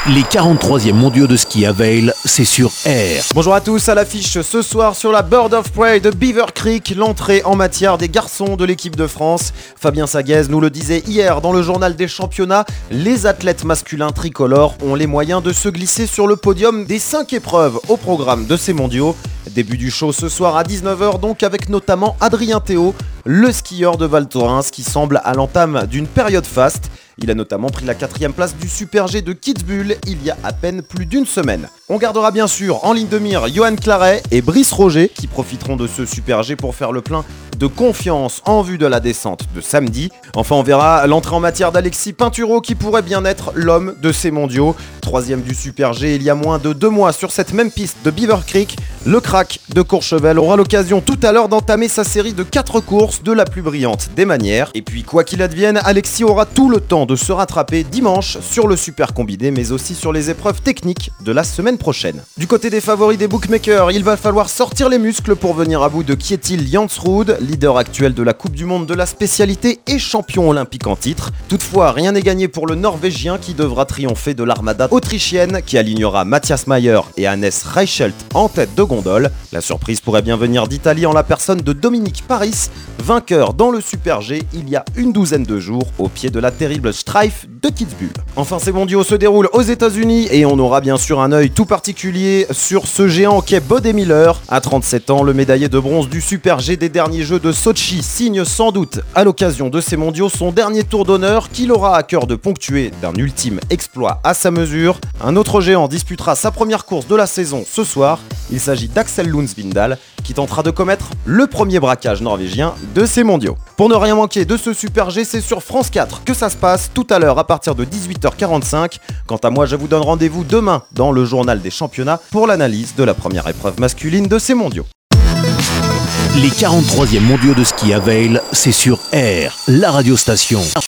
Les 43e mondiaux de ski à Vail, c'est sur R. Bonjour à tous, à l'affiche ce soir sur la Bird of Prey de Beaver Creek, l'entrée en matière des garçons de l'équipe de France. Fabien Saguez nous le disait hier dans le journal des championnats, les athlètes masculins tricolores ont les moyens de se glisser sur le podium des 5 épreuves au programme de ces mondiaux. Début du show ce soir à 19h donc avec notamment Adrien Théo, le skieur de Val Thorens qui semble à l'entame d'une période faste. Il a notamment pris la 4e place du Super G de Kitzbühel il y a à peine plus d'une semaine. On gardera bien sûr en ligne de mire Johan Claret et Brice Roger qui profiteront de ce Super G pour faire le plein de confiance en vue de la descente de samedi. Enfin, on verra l'entrée en matière d'Alexis Pinturo qui pourrait bien être l'homme de ces mondiaux. 3e du Super G il y a moins de 2 mois sur cette même piste de Beaver Creek. Le crack de Courchevel aura l'occasion tout à l'heure d'entamer sa série de 4 courses de la plus brillante des manières. Et puis quoi qu'il advienne, Alexis aura tout le temps de se rattraper dimanche sur le super combiné mais aussi sur les épreuves techniques de la semaine prochaine. Du côté des favoris des bookmakers, il va falloir sortir les muscles pour venir à bout de Kjetil Jansrud, leader actuel de la Coupe du Monde de la spécialité et champion olympique en titre. Toutefois, rien n'est gagné pour le Norvégien qui devra triompher de l'armada autrichienne qui alignera Matthias Mayer et Hannes Reichelt en tête de gondole. La surprise pourrait bien venir d'Italie en la personne de Dominique Paris, vainqueur dans le Super G il y a une douzaine de jours au pied de la terrible Strife de Kitzbühel. Enfin, ces mondiaux se déroulent aux États-Unis et on aura bien sûr un œil tout particulier sur ce géant qu'est Bode Miller. À 37 ans, le médaillé de bronze du Super G des derniers Jeux de Sochi signe sans doute à l'occasion de ces mondiaux son dernier tour d'honneur qu'il aura à cœur de ponctuer d'un ultime exploit à sa mesure. Un autre géant disputera sa première course de la saison ce soir. Il s'agit d'Axel Lundsvindal qui tentera de commettre le premier braquage norvégien de ces mondiaux. Pour ne rien manquer de ce Super G, c'est sur France 4 que ça se passe tout à l'heure à partir de 18h45. Quant à moi, je vous donne rendez-vous demain dans le journal des championnats pour l'analyse de la première épreuve masculine de ces mondiaux. Les 43e mondiaux de ski à Vail, c'est sur R, la radiostation.